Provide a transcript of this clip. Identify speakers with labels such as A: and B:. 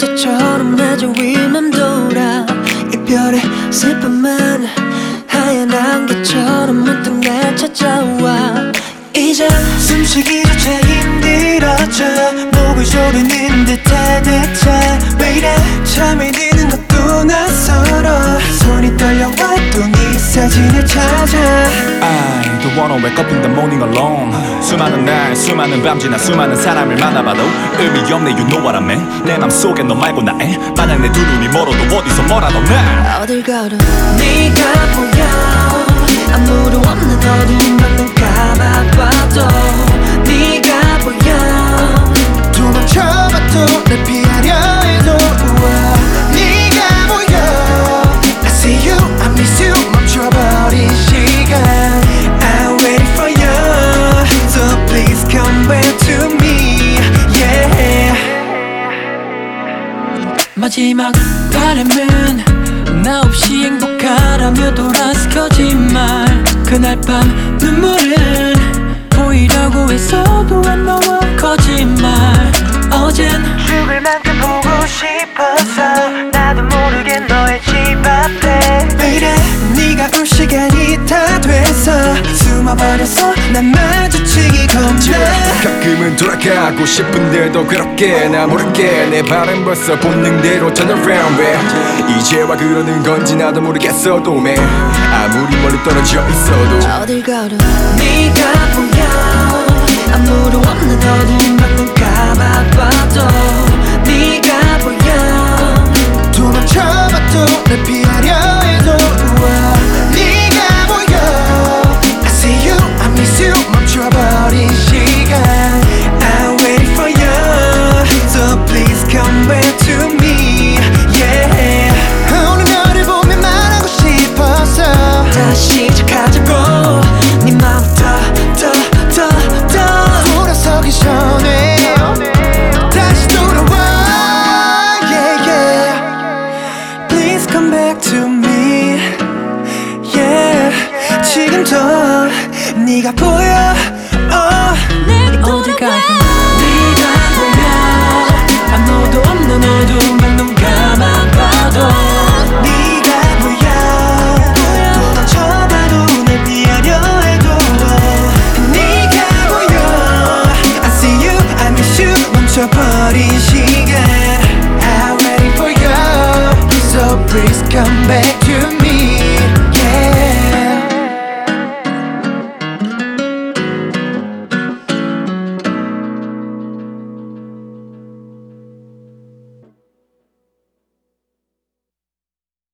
A: 그림자처럼 내 주위 맴돌아 이별의 슬픔은 하얀 안개처럼 문득 날 찾아와 이제 숨쉬기조차 힘들어져 목을 조르는 듯해 대체 왜 이래 잠이 드는 것도 낯설어 손이 떨려와 또 네 사진을 찾아
B: I don't wanna wake up in the morning alone 수많은 날 수많은 밤 지나 수많은 사람을 만나봐도 의미 없네 you know what I mean 내 맘속에 너 말고 나에 만약 내 두 눈이 멀어도 어디서 뭐라도 나
A: 어딜 걸어 네가 보여 아무도 없는 어두운 방문 감아봐도 네가 보여
C: 도망쳐봐도 날 피하려 해도 우와 네가 보여 I see you, I miss you 멈춰버린 시간
A: I'm waiting for you So please come back to me Yeah 마지막 바람은 나 없이 행복하라며 돌아서 거짓말 그날 밤 눈물은 보이려고 했어도 안 나와 거짓말 어젠 죽을 만큼 보고 싶어서 나도 모르게 너의 집 앞에
C: 왜 이래 네가 올 시간이 다 돼서 숨어버렸어 난 마주치기 겁나
B: 가끔은 돌아가고 싶은데도 그렇게 나 모르게 내 발은 벌써 본능대로 turn around 왜 이제와 그러는 건지 나도 모르겠어 도매 아무리 멀리 떨어져 있어도
A: 어딜 걸어 네가 보여 아무도 없는 어두운 방문 감아봐도